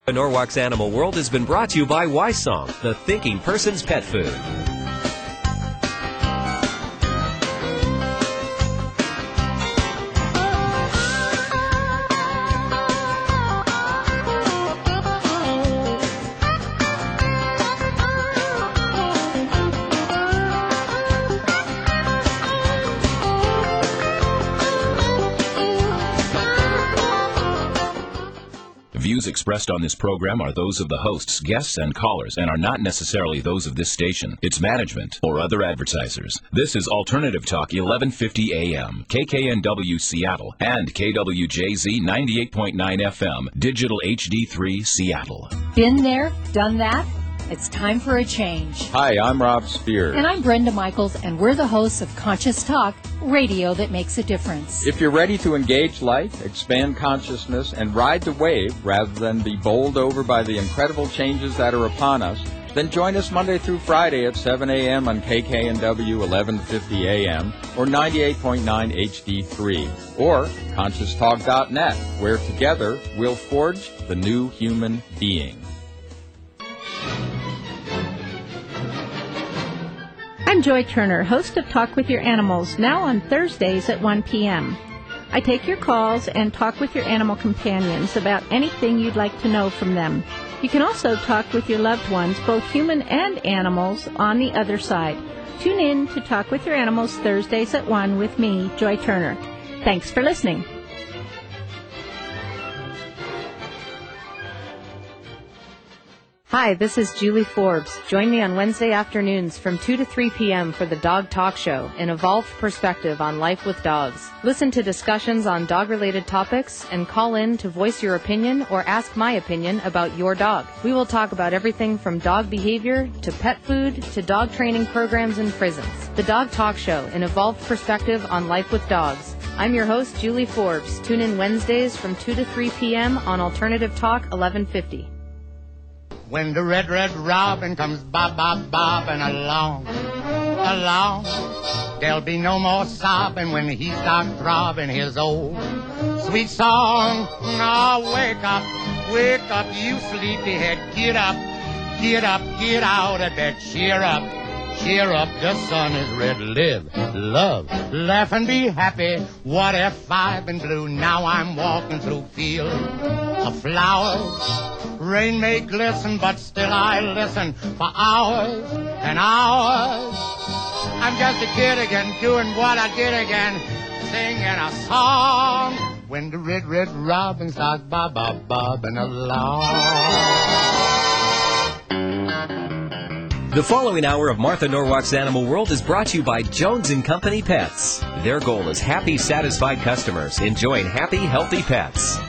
Norwalk's Animal World has been brought to you by Ysong, the thinking person's pet food. Views expressed on this program are those of the hosts, guests, and callers, and are not necessarily those of this station, its management, or other advertisers. This is Alternative Talk 1150 AM, KKNW Seattle, and KWJZ 98.9 FM, Digital HD3 Seattle. Been there, done that? It's time for a change. Hi, I'm Rob Spear. And I'm Brenda Michaels, and we're the hosts of Conscious Talk, radio that makes a difference. If you're ready to engage life, expand consciousness, and ride the wave rather than be bowled over by the incredible changes that are upon us, then join us Monday through Friday at 7 a.m. on KKNW 1150 AM or 98.9 HD3 or ConsciousTalk.net, where together we'll forge the new human being. I'm Joy Turner, host of Talk with Your Animals, now on Thursdays at 1 p.m. I take your calls and talk with your animal companions about anything you'd like to know from them. You can also talk with your loved ones, both human and animals, on the other side. Tune in to Talk with Your Animals Thursdays at 1 with me, Joy Turner. Thanks for listening. Hi, this is Julie Forbes. Join me on Wednesday afternoons from 2 to 3 p.m. for the Dog Talk Show, an evolved perspective on life with dogs. Listen to discussions on dog-related topics and call in to voice your opinion or ask my opinion about your dog. We will talk about everything from dog behavior to pet food to dog training programs in prisons. The Dog Talk Show, an evolved perspective on life with dogs. I'm your host, Julie Forbes. Tune in Wednesdays from 2 to 3 p.m. on Alternative Talk 1150. When the red robin comes bobbing along, there'll be no more sobbing when he starts throbbing his old sweet song. Now wake up, you sleepyhead, get up, get out of bed, cheer up, the sun is red, live, love, laugh and be happy. What if I've been blue? Now I'm walking through fields of flowers. Rain may glisten, but still I listen for hours and hours. I'm just a kid again, doing what I did again, singing a song. When the red robin starts bobbing along. The following hour of Martha Norwalk's Animal World is brought to you by Jones & Company Pets. Their goal is happy, satisfied customers enjoying happy, healthy pets.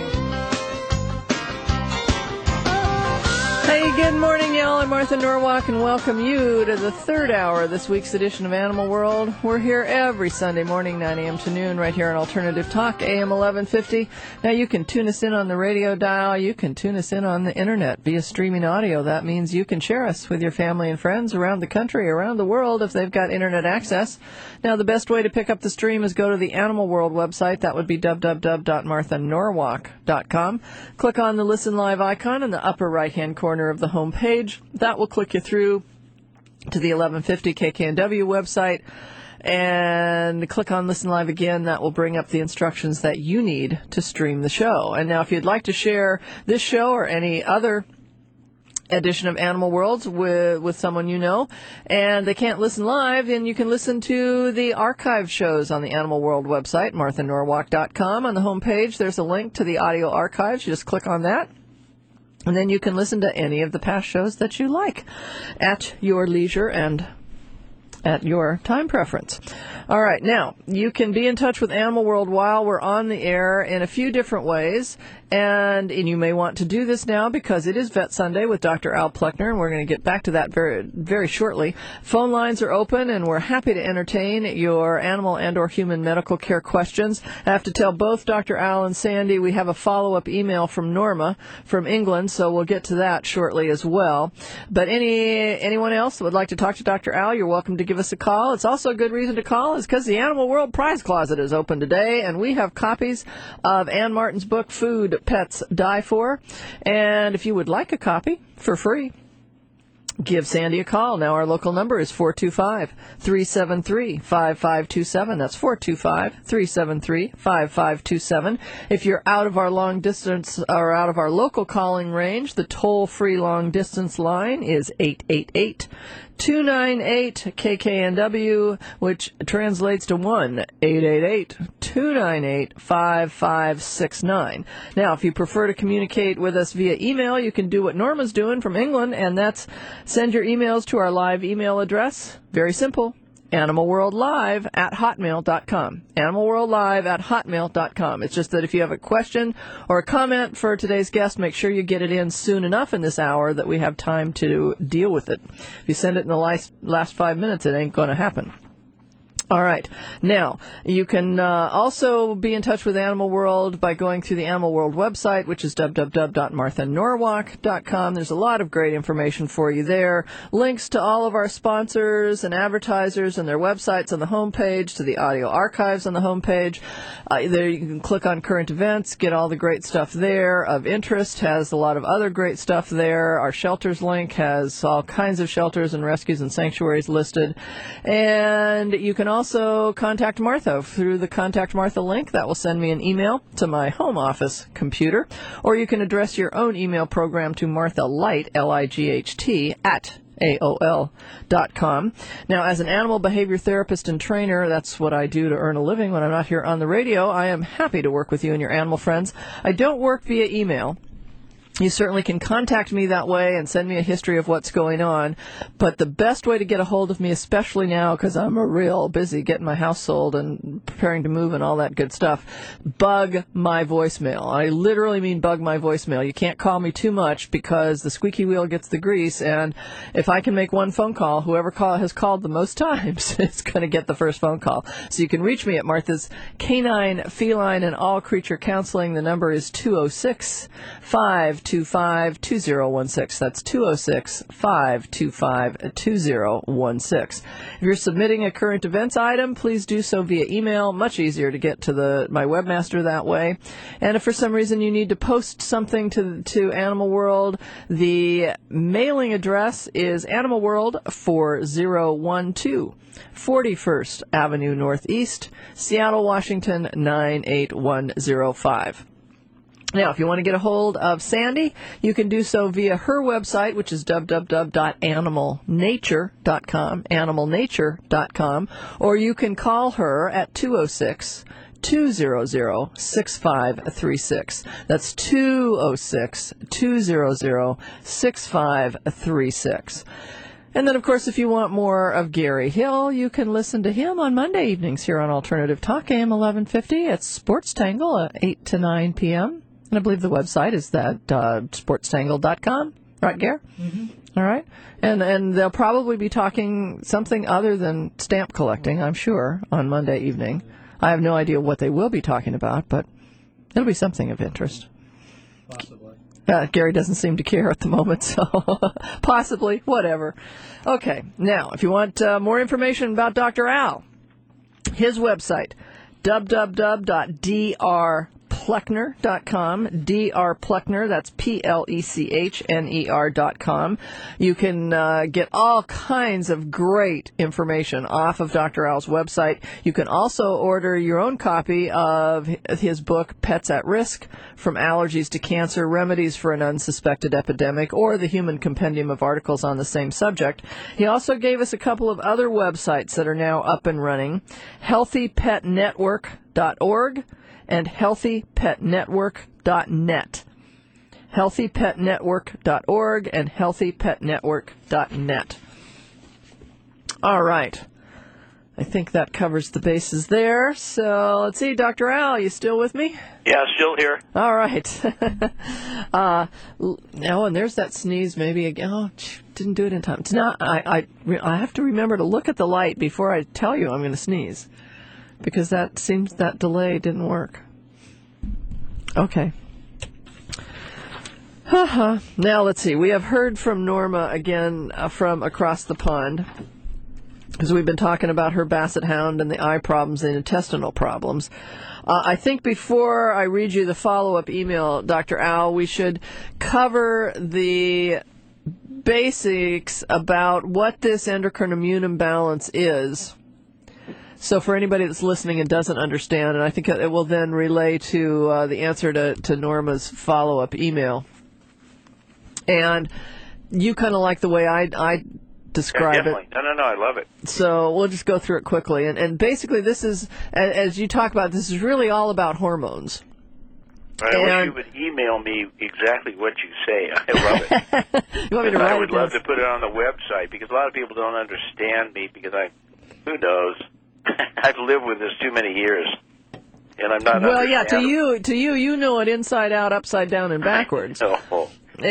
Hey, good morning, y'all. I'm Martha Norwalk, and welcome you to the third hour of this week's edition of Animal World. We're here every Sunday morning, 9 a.m. to noon, right here on Alternative Talk, AM 1150. Now, you can tune us in on the radio dial. You can tune us in on the Internet via streaming audio. That means you can share us with your family and friends around the country, around the world, if they've got Internet access. Now, the best way to pick up the stream is go to the Animal World website. That would be www.marthanorwalk.com. Click on the Listen Live icon in the upper right-hand corner of the home page. That will click you through to the 1150 KKNW website, and click on Listen Live again. That will bring up the instructions that you need to stream the show. And now, if you'd like to share this show or any other edition of Animal Worlds with someone you know, and they can't listen live, then you can listen to the archive shows on the Animal World website, marthanorwalk.com. On the home page, there's a link to the audio archives. You just click on that, and then you can listen to any of the past shows that you like at your leisure and at your time preference. All right, now, you can be in touch with Animal World while we're on the air in a few different ways, and you may want to do this now because it is Vet Sunday with Dr. Al Pleckner, and we're going to get back to that very, very shortly. Phone lines are open, and we're happy to entertain your animal and or human medical care questions. I have to tell both Dr. Al and Sandy we have a follow-up email from Norma from England, so we'll get to that shortly as well. But anyone else that would like to talk to Dr. Al, you're welcome to give us a call. It's also a good reason to call is because the Animal World Prize Closet is open today, and we have copies of Ann Martin's book, Food, Good Pets Die For. And if you would like a copy for free, give Sandy a call. Now our local number is 425-373-5527. That's 425-373-5527. If you're out of our long distance or out of our local calling range, the toll-free long distance line is 888-298-KKNW, which translates to 1-888-298-5569. Now, if you prefer to communicate with us via email, you can do what Norma's doing from England, and that's send your emails to our live email address. Very simple. animalworldlive@hotmail.com. animalworldlive@hotmail.com. It's just that if you have a question or a comment for today's guest, make sure you get it in soon enough in this hour that we have time to deal with it. If you send it in the last 5 minutes, it ain't going to happen. All right. Now, you can also be in touch with Animal World by going through the Animal World website, which is www.marthanorwalk.com. There's a lot of great information for you there. Links to all of our sponsors and advertisers and their websites on the homepage, to the audio archives on the homepage. There you can click on current events, get all the great stuff there. Of Interest has a lot of other great stuff there. Our shelters link has all kinds of shelters and rescues and sanctuaries listed. And you can also contact Martha through the Contact Martha link. That will send me an email to my home office computer. Or you can address your own email program to Martha Light, L-I-G-H-T, at AOL.com. Now, as an animal behavior therapist and trainer, that's what I do to earn a living when I'm not here on the radio. I am happy to work with you and your animal friends. I don't work via email. You certainly can contact me that way and send me a history of what's going on. But the best way to get a hold of me, especially now because I'm real busy getting my house sold and preparing to move and all that good stuff, bug my voicemail. I literally mean bug my voicemail. You can't call me too much because the squeaky wheel gets the grease. And if I can make one phone call, whoever has called the most times is going to get the first phone call. So you can reach me at Martha's Canine, Feline, and All Creature Counseling. The number is 206-525-2016. That's 206-525-2016. If you're submitting a current events item, please do so via email. Much easier to get to my webmaster that way. And if for some reason you need to post something to Animal World, the mailing address is Animal World 4012 41st Avenue Northeast, Seattle, Washington 98105. Now, if you want to get a hold of Sandy, you can do so via her website, which is www.animalnature.com, or you can call her at 206-200-6536. That's 206-200-6536. And then, of course, if you want more of Gary Hill, you can listen to him on Monday evenings here on Alternative Talk, AM 1150. It's Sports Tangle at 8 to 9 p.m. And I believe the website is that sportstangle.com, right, Gare? Mm-hmm. All right. And they'll probably be talking something other than stamp collecting, I'm sure, on Monday evening. I have no idea what they will be talking about, but it'll be something of interest. Possibly. Gary doesn't seem to care at the moment, so possibly, whatever. Okay. Now, if you want more information about Dr. Al, his website, www.drpleckner.com, drpleckner, that's Plecchner.com. You can get all kinds of great information off of Dr. Al's website. You can also order your own copy of his book, Pets at Risk, From Allergies to Cancer, Remedies for an Unsuspected Epidemic, or the Human Compendium of Articles on the same subject. He also gave us a couple of other websites that are now up and running, healthypetnetwork.org and healthypetnetwork.net. healthypetnetwork.org and healthypetnetwork.net. All right. I think that covers the bases there. So let's see, Dr. Al, you still with me? Yeah, still here. All right. Now, and there's that sneeze maybe again. Oh, didn't do it in time. It's not, I have to remember to look at the light before I tell you I'm going to sneeze, because that delay didn't work. Okay. Now, let's see. We have heard from Norma again from across the pond. because we've been talking about her basset hound and the eye problems and intestinal problems. I think before I read you the follow-up email, Dr. Al, we should cover the basics about what this endocrine immune imbalance is. So for anybody that's listening and doesn't understand, and I think it will then relay to the answer to Norma's follow-up email. And you kind of like the way I describe definitely. No, I love it. So we'll just go through it quickly. And basically this is, as you talk about, this is really all about hormones. I wish you would email me exactly what you say. I love it. You want me to write I would it love down? to put it on the website because a lot of people don't understand me because who knows? I've lived with this too many years, and I'm not. Well, yeah, to you, you know it inside out, upside down, and backwards. Oh.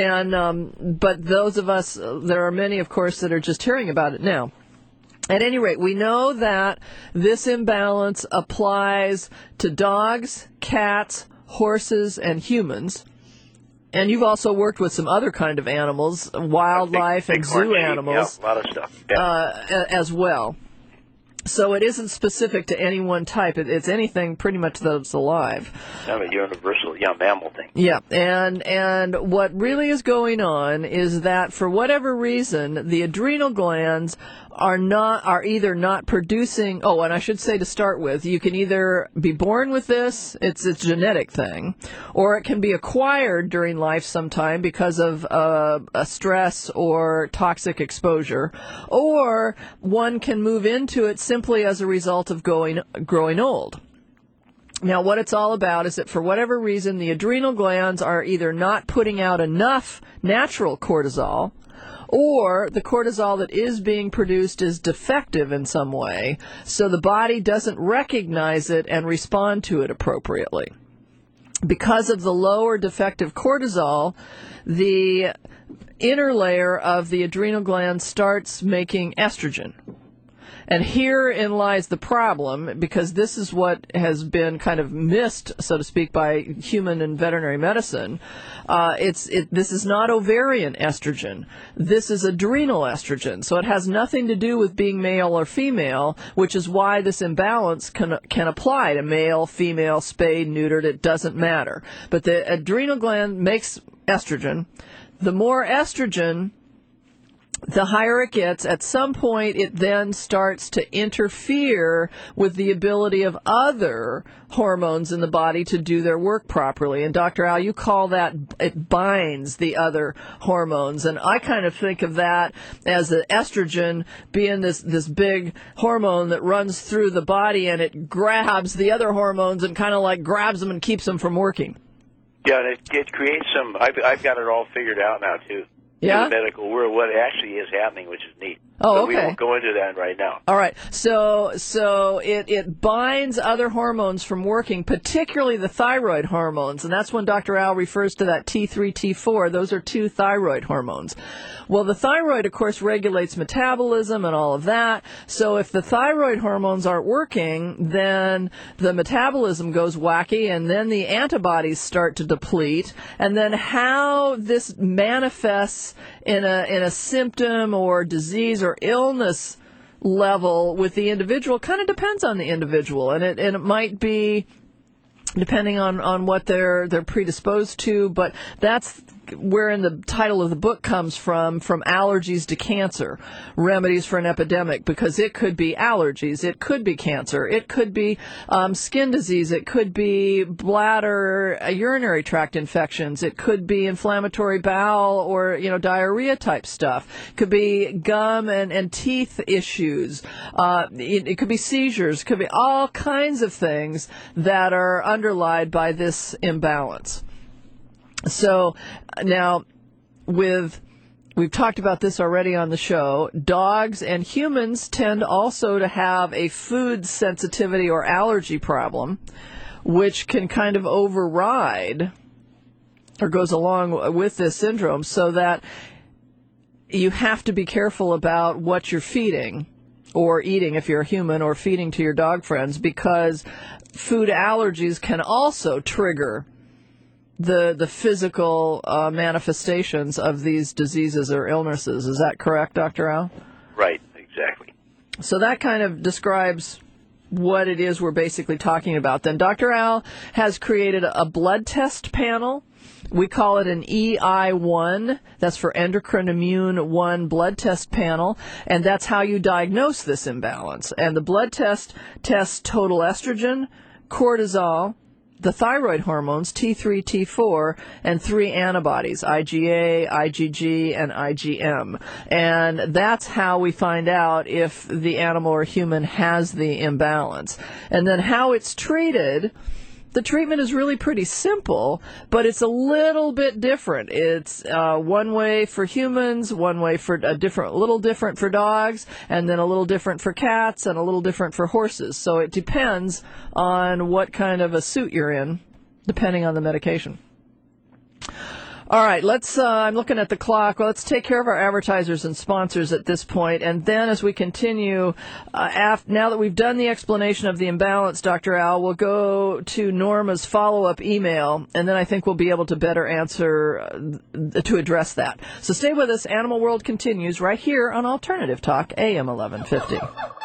And but those of us, there are many, of course, that are just hearing about it now. At any rate, we know that this imbalance applies to dogs, cats, horses, and humans. And you've also worked with some other kind of animals, wildlife big and zoo animals, yeah, a lot of stuff. Yeah. as well. So it isn't specific to any one type. It's anything pretty much that's alive. Kind of a universal, mammal thing. Yeah, and what really is going on is that for whatever reason, the adrenal glands are either not producing. Oh, and I should say to start with, you can either be born with this, it's a genetic thing, or it can be acquired during life sometime because of a stress or toxic exposure, or one can move into it simply as a result of growing old. Now, what it's all about is that for whatever reason, the adrenal glands are either not putting out enough natural cortisol, or the cortisol that is being produced is defective in some way, so the body doesn't recognize it and respond to it appropriately. Because of the low or defective cortisol, the inner layer of the adrenal gland starts making estrogen. And herein lies the problem, because this is what has been kind of missed, so to speak, by human and veterinary medicine. This is not ovarian estrogen. This is adrenal estrogen. So it has nothing to do with being male or female, which is why this imbalance can apply to male, female, spayed, neutered. It doesn't matter. But the adrenal gland makes estrogen. The more estrogen, the higher it gets. At some point, it then starts to interfere with the ability of other hormones in the body to do their work properly. And Dr. Al, you call that, it binds the other hormones. And I kind of think of that as the estrogen being this big hormone that runs through the body, and it grabs the other hormones and kind of like grabs them and keeps them from working. Yeah, and it creates some. I've got it all figured out now too. Yeah? In the medical world, what actually is happening, which is neat. Oh, but okay. We won't go into that right now. All right. So it binds other hormones from working, particularly the thyroid hormones, and that's when Dr. Al refers to that T3, T4. Those are two thyroid hormones. Well, the thyroid, of course, regulates metabolism and all of that. So if the thyroid hormones aren't working, then the metabolism goes wacky, and then the antibodies start to deplete. And then how this manifests in a symptom or disease or illness level with the individual kind of depends on the individual, and it might be depending on what they're predisposed to, but that's wherein the title of the book comes from allergies to cancer, remedies for an epidemic, because it could be allergies, it could be cancer, it could be skin disease, it could be bladder, urinary tract infections, it could be inflammatory bowel or diarrhea type stuff, it could be gum and teeth issues, it could be seizures, it could be all kinds of things that are underlied by this imbalance. So now, we've talked about this already on the show. Dogs and humans tend also to have a food sensitivity or allergy problem, which can kind of override or goes along with this syndrome, so that you have to be careful about what you're feeding or eating if you're a human, or feeding to your dog friends, because food allergies can also trigger the physical manifestations of these diseases or illnesses. Is that correct, Dr. Al? Right, exactly. So that kind of describes what it is we're basically talking about. Then Dr. Al has created a blood test panel. We call it an EI1. That's for endocrine immune 1 blood test panel, and that's how you diagnose this imbalance. And the blood test tests total estrogen, cortisol, the thyroid hormones, T3, T4, and 3 antibodies, IgA, IgG, and IgM. And that's how we find out if the animal or human has the imbalance. And then how it's treated. The treatment is really pretty simple, but it's a little bit different. It's one way for humans, one way for a little different for dogs, and then a little different for cats, and a little different for horses. So it depends on what kind of a suit you're in, depending on the medication. All right, I'm looking at the clock. Well, let's take care of our advertisers and sponsors at this point. And then as we continue, now that we've done the explanation of the imbalance, Dr. Al, we'll go to Norma's follow-up email, and then I think we'll be able to better answer, to address that. So stay with us. Animal World continues right here on Alternative Talk, AM 1150.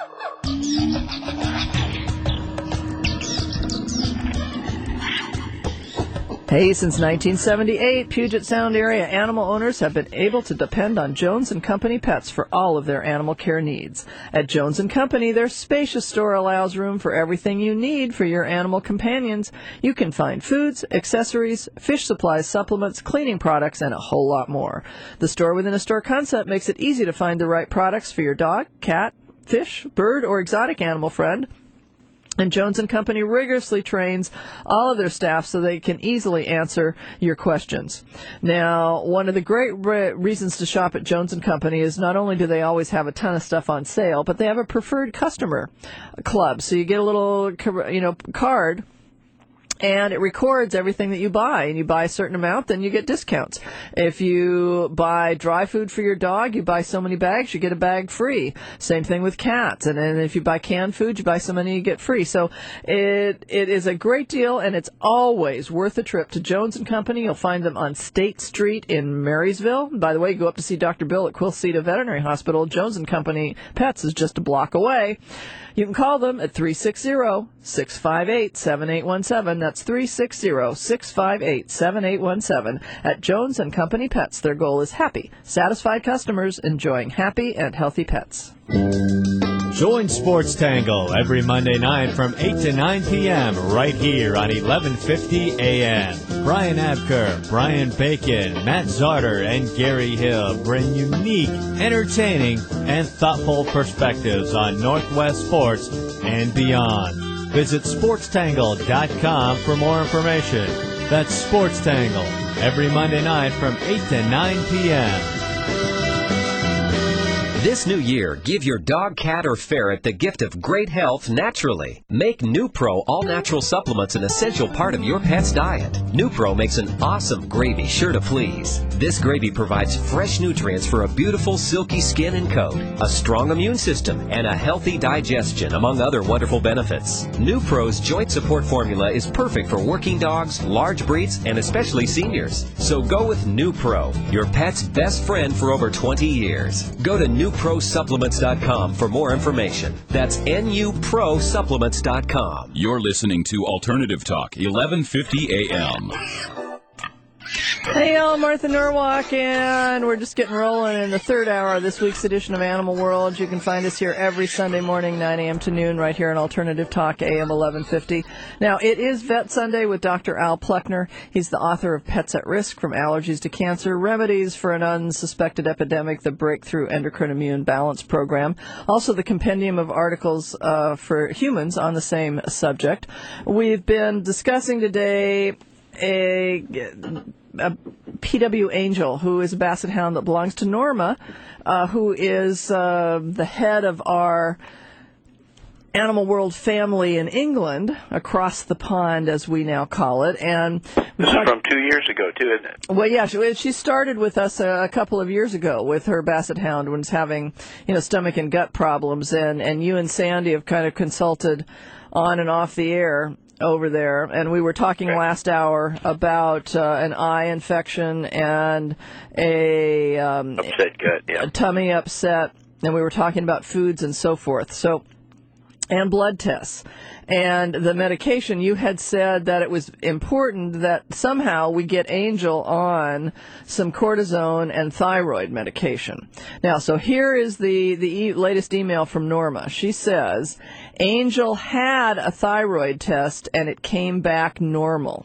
Hey, since 1978, Puget Sound area animal owners have been able to depend on Jones & Company Pets for all of their animal care needs. At Jones & Company, their spacious store allows room for everything you need for your animal companions. You can find foods, accessories, fish supplies, supplements, cleaning products, and a whole lot more. The store-within-a-store concept makes it easy to find the right products for your dog, cat, fish, bird, or exotic animal friend. And Jones & Company rigorously trains all of their staff so they can easily answer your questions. Now, one of the great reasons to shop at Jones & Company is not only do they always have a ton of stuff on sale, but they have a preferred customer club. So you get a little, card, and it records everything that you buy. And you buy a certain amount, then you get discounts. If you buy dry food for your dog, you buy so many bags, you get a bag free. Same thing with cats. And then if you buy canned food, you buy so many, you get free. So it is a great deal, and it's always worth a trip to Jones & Company. You'll find them on State Street in Marysville. By the way, go up to see Dr. Bill at Quilceda Veterinary Hospital. Jones & Company Pets is just a block away. You can call them at 360-658-7817. That's 360-658-7817 at Jones & Company Pets. Their goal is happy, satisfied customers enjoying happy and healthy pets. Join Sports Tangle every Monday night from 8 to 9 p.m. right here on 1150 a.m. Brian Abker, Brian Bacon, Matt Zarder, and Gary Hill bring unique, entertaining, and thoughtful perspectives on Northwest sports and beyond. Visit SportsTangle.com for more information. That's Sports Tangle every Monday night from 8 to 9 p.m. This new year, give your dog, cat, or ferret the gift of great health naturally. Make NuPro all-natural supplements an essential part of your pet's diet. NuPro makes an awesome gravy sure to please. This gravy provides fresh nutrients for a beautiful, silky skin and coat, a strong immune system, and a healthy digestion, among other wonderful benefits. NuPro's joint support formula is perfect for working dogs, large breeds, and especially seniors. So go with NuPro, your pet's best friend for over 20 years. Go to NuProSupplements.com for more information. That's NuProSupplements.com. You're listening to Alternative Talk, 1150 a.m. Hey y'all, Martha Norwalk, and we're just getting rolling in the third hour of this week's edition of Animal World. You can find us here every Sunday morning, 9 a.m. to noon, right here on Alternative Talk, AM 1150. Now, it is Vet Sunday with Dr. Al Pluckner. He's the author of Pets at Risk, From Allergies to Cancer, Remedies for an Unsuspected Epidemic, the Breakthrough Endocrine Immune Balance Program. Also, the compendium of articles for humans on the same subject. We've been discussing today a PW Angel, who is a basset hound that belongs to Norma, who is the head of our Animal World family in England, across the pond, as we now call it. And this is from 2 years ago, too, isn't it? Well, yeah, she started with us a couple of years ago with her basset hound when was having, stomach and gut problems, and you and Sandy have kind of consulted on and off the air over there, and we were talking last hour about an eye infection and a upset gut, a tummy upset, and we were talking about foods and so forth. So, and blood tests. And the medication, you had said that it was important that somehow we get Angel on some cortisone and thyroid medication. Now, so here is the latest email from Norma. She says, Angel had a thyroid test and it came back normal.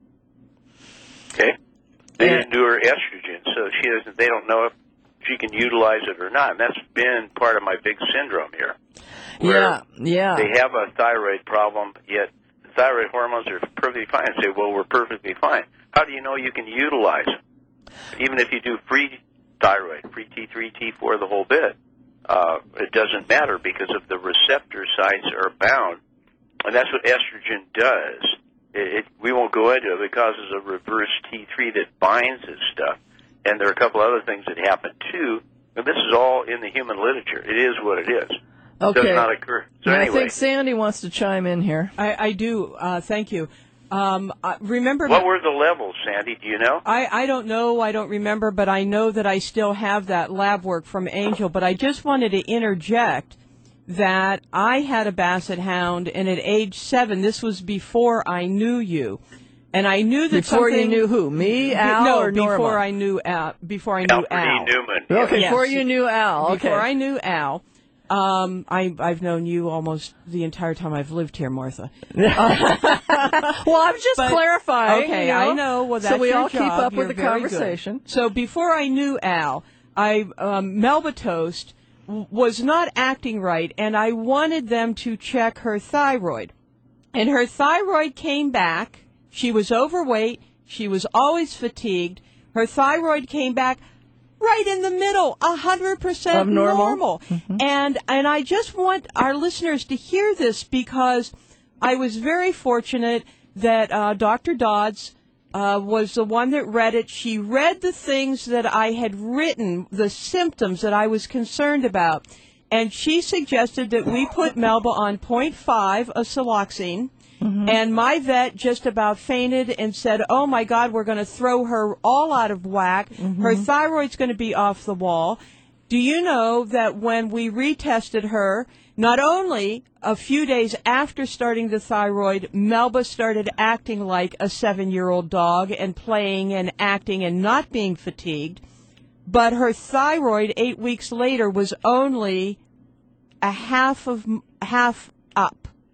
Okay. They didn't do her estrogen, so they don't know if she can utilize it or not. And that's been part of my big syndrome here. Yeah. They have a thyroid problem, yet the thyroid hormones are perfectly fine. And say, well, we're perfectly fine. How do you know you can utilize them? Even if you do free thyroid, free T3, T4, the whole bit, it doesn't matter because of the receptor sites are bound. And that's what estrogen does. We won't go into it. It causes a reverse T3 that binds this stuff. And there are a couple other things that happen, too. And this is all in the human literature. It is what it is. Okay. It does not occur. So anyway. I think Sandy wants to chime in here. I do. Thank you. Remember, what were the levels, Sandy? Do you know? I don't know. I don't remember, but I know that I still have that lab work from Angel. But I just wanted to interject that I had a Basset Hound, and at age 7, this was before I knew you. And I knew that before you knew who? Me, Al, or Norma? Before I knew Al. Before I knew Al. Newman. Okay, yes. Before you knew Al. Okay. Before I knew Al. I've known you almost the entire time I've lived here, Martha. Well, I'm just clarifying. Okay, you know? I know. Well, that's so we your all job. keep up You're with the very conversation. Good. So before I knew Al, Melba Toast was not acting right, and I wanted them to check her thyroid. And her thyroid came back. She was overweight. She was always fatigued. Her thyroid came back right in the middle, 100% normal. Mm-hmm. And I just want our listeners to hear this because I was very fortunate that Dr. Dodds was the one that read it. She read the things that I had written, the symptoms that I was concerned about. And she suggested that we put Melba on 0.5 of Siloxane. Mm-hmm. And my vet just about fainted and said, oh, my God, we're going to throw her all out of whack. Mm-hmm. Her thyroid's going to be off the wall. Do you know that when we retested her, not only a few days after starting the thyroid, Melba started acting like a 7-year-old dog and playing and acting and not being fatigued, but her thyroid 8 weeks later was only a half up.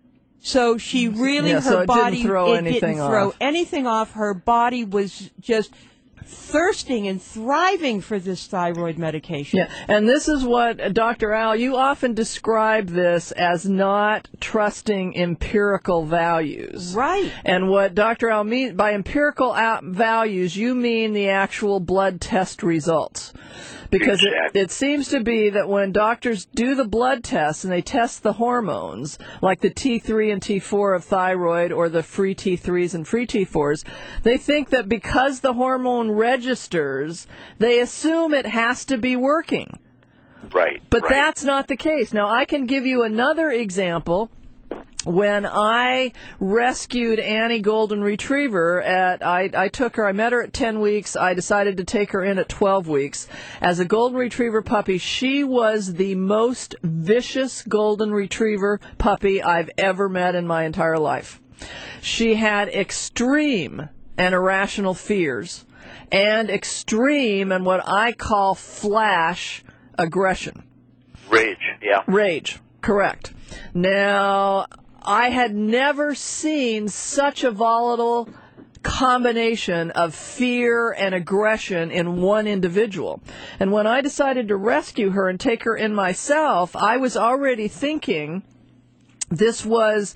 So she really, her body, didn't throw anything off. Her body was just thirsting and thriving for this thyroid medication. Yeah, and this is what, Dr. Al, you often describe this as not trusting empirical values. Right. And what Dr. Al means by empirical values, you mean the actual blood test results. Because it seems to be that when doctors do the blood tests and they test the hormones, like the T3 and T4 of thyroid or the free T3s and free T4s, they think that because the hormone registers, they assume it has to be working. Right. But that's not the case. Now, I can give you another example. When I rescued Annie Golden Retriever, I took her, I met her at 10 weeks, I decided to take her in at 12 weeks. As a Golden Retriever puppy, she was the most vicious Golden Retriever puppy I've ever met in my entire life. She had extreme and irrational fears, and extreme and what I call flash aggression. Rage, yeah. Rage, correct. Now, I had never seen such a volatile combination of fear and aggression in one individual. And when I decided to rescue her and take her in myself, I was already thinking this was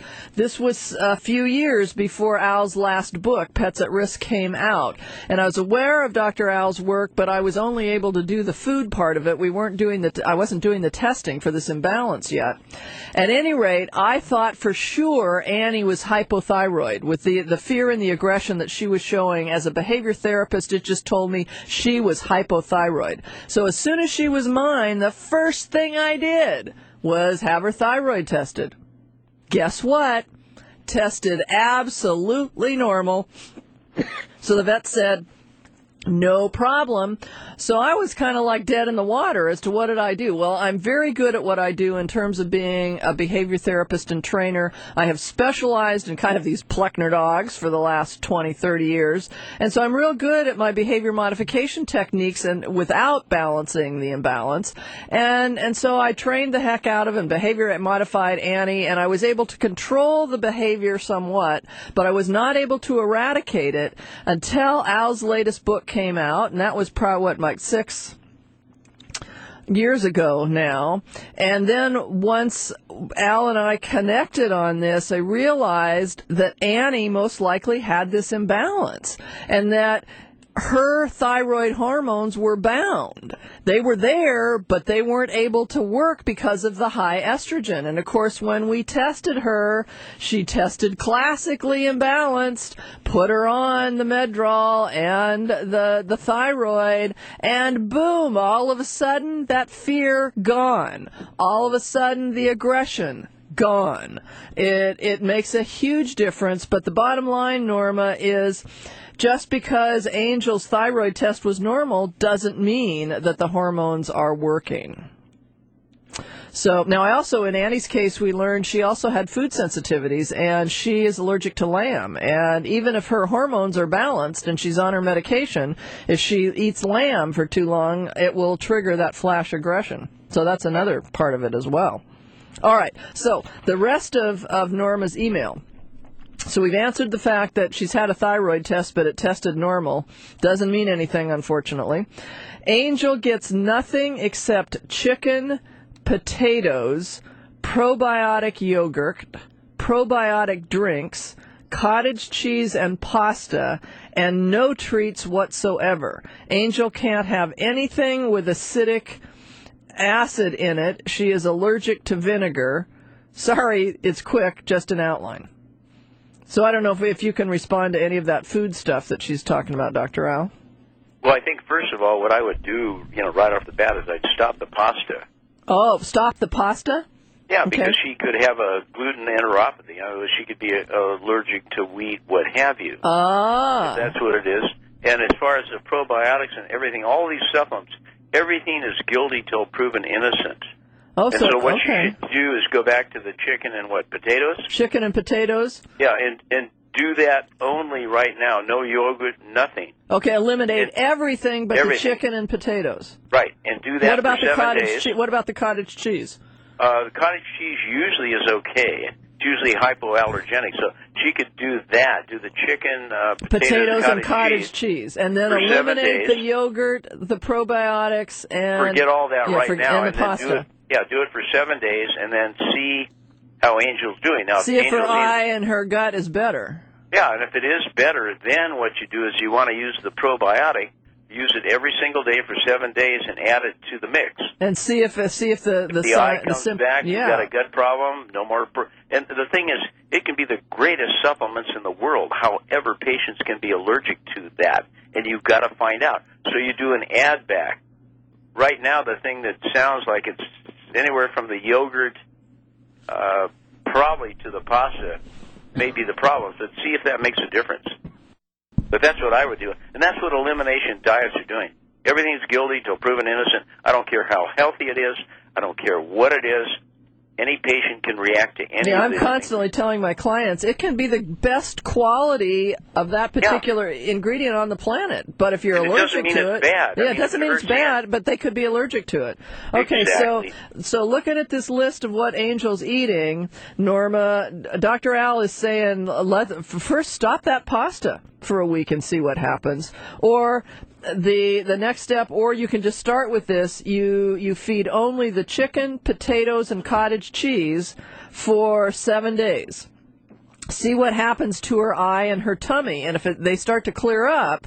a few years before Al's last book, Pets at Risk, came out. And I was aware of Dr. Al's work, but I was only able to do the food part of it. I wasn't doing the testing for this imbalance yet. At any rate, I thought for sure Annie was hypothyroid. With the fear and the aggression that she was showing as a behavior therapist, it just told me she was hypothyroid. So as soon as she was mine, the first thing I did was have her thyroid tested. Guess what? Tested absolutely normal. So the vet said, No problem. So I was kind of like dead in the water as to what did I do. Well, I'm very good at what I do in terms of being a behavior therapist and trainer. I have specialized in kind of these Pleckner dogs for the last 20, 30 years. And so I'm real good at my behavior modification techniques and without balancing the imbalance. And so I trained the heck out of and behavior modified Annie, and I was able to control the behavior somewhat, but I was not able to eradicate it until Al's latest book came out, and that was probably, like 6 years ago now. And then once Al and I connected on this, I realized that Annie most likely had this imbalance, and that her thyroid hormones were bound. They were there, but they weren't able to work because of the high estrogen. And of course, when we tested her, she tested classically imbalanced, put her on the Medrol and the thyroid, and boom, all of a sudden, that fear gone. All of a sudden, the aggression gone. It makes a huge difference, but the bottom line, Norma, is just because Angel's thyroid test was normal doesn't mean that the hormones are working. So now I also, in Annie's case, we learned she also had food sensitivities, and she is allergic to lamb. And even if her hormones are balanced and she's on her medication, if she eats lamb for too long, it will trigger that flash aggression. So that's another part of it as well. All right, so the rest of Norma's email. So we've answered the fact that she's had a thyroid test, but it tested normal. Doesn't mean anything, unfortunately. Angel gets nothing except chicken, potatoes, probiotic yogurt, probiotic drinks, cottage cheese and pasta, and no treats whatsoever. Angel can't have anything with acidic acid in it. She is allergic to vinegar. Sorry, it's quick, just an outline. So I don't know if you can respond to any of that food stuff that she's talking about, Dr. Al. Well, I think, first of all, what I would do, right off the bat is I'd stop the pasta. Oh, stop the pasta? Yeah, Okay. because she could have a gluten enteropathy. She could be allergic to wheat, what have you. Ah. If that's what it is. And as far as the probiotics and everything, all these supplements, everything is guilty till proven innocent. Oh, and so what you should do is go back to the chicken and potatoes? Chicken and potatoes? Yeah, and do that only right now. No yogurt, nothing. Okay, eliminate everything but everything. the chicken and potatoes. Right, and do that What about for the 7 cottage days. What about the cottage cheese? The cottage cheese usually is okay. It's usually hypoallergenic, so she could do that. Do the chicken, Potatoes and cottage cottage cheese. And then for 7 eliminate days. the yogurt, the probiotics, and... Forget all that right now. And the pasta. Do it for 7 days, and then see how Angel's doing. Now, See if her Angel's eye and her gut is better. Yeah, and if it is better, then what you do is you want to use the probiotic, use it every single day for 7 days, and add it to the mix. And see if the eye comes back, yeah. you've got a gut problem, no more. And the thing is, it can be the greatest supplements in the world. However, patients can be allergic to that, and you've got to find out. So you do an add back. Right now, the thing that sounds like it's anywhere from the yogurt, probably to the pasta, may be the problem. So see if that makes a difference. But that's what I would do. And that's what elimination diets are doing. Everything's guilty till proven innocent. I don't care how healthy it is. I don't care what it is. Any patient can react to any of I'm these constantly telling my clients it can be the best quality of that particular ingredient on the planet. But if you're And it allergic doesn't mean to it's it, bad. I yeah, mean, it doesn't if it mean it's hurts you. bad, but they could be allergic to it. Okay, Exactly. so looking at this list of what Angel's eating, Norma, Dr. Al is saying first stop that pasta for a week and see what happens, or the next step, or you can just start with this. You feed only the chicken, potatoes, and cottage cheese for 7 days. See what happens to her eye and her tummy, and if they start to clear up,